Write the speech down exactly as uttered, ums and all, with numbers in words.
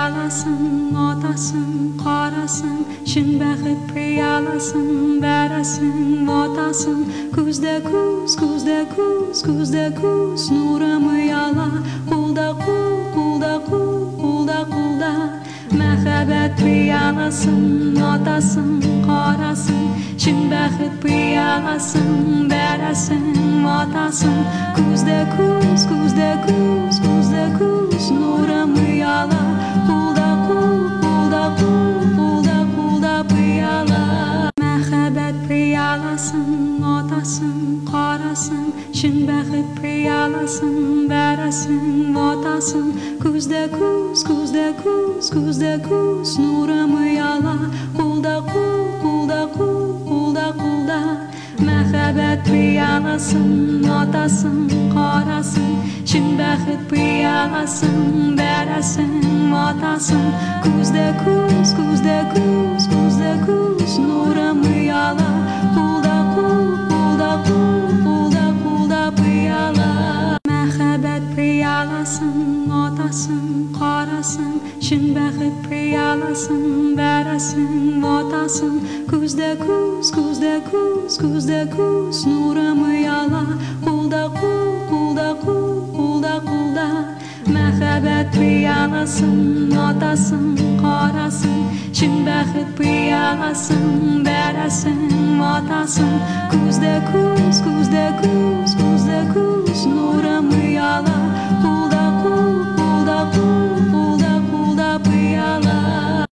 пияласын, отасын, қарасын, шын бақыт пияласын, бәрісін отасын. Күзді күз, күзді күз, күзді күз, нұрым ұяла, құлда құл, құлда құл, құлда құлда. Мәхәббәт пияласын, отасын, қарасын, шын бақыт пияласын, бәрісін отасын. Күзді күз, күзді күз, күзді күз, нұрым ұяла, құлда құл, құлда құл, құлда құлда пияла. Мәхәббәт пияласын, отасын, қарасын, шын бақыт пияласын, бәрісін отасын. Күзді күз, күзді күз, күзді күз, нұрым ұяла, құлда құл, құлда құл, құлда құлда. Мәхәббәт пияласын, отасын, қарасын, шын бақыт пияласын, бәрісін отасын. Күзді күз, күзді күз, күзді күз, нұрым ұяла, құлда құл, құлда құл, құлда құлда пияла. Мәхәббәт пияласын, отасын, қарасын, шын бақыт пияласын, бәрісін отасын. Күзді күз, күзді күз, күзді күз, нұрым ұяла, құлда құл, құлда құл, құлда құлда. Мәхәббәт пияласын, отасын, қарасын, шын бақыт пияласын, бәрісін отасын. Күзді күз, күзді күз, күзді күз, нұрым ұяла, құлда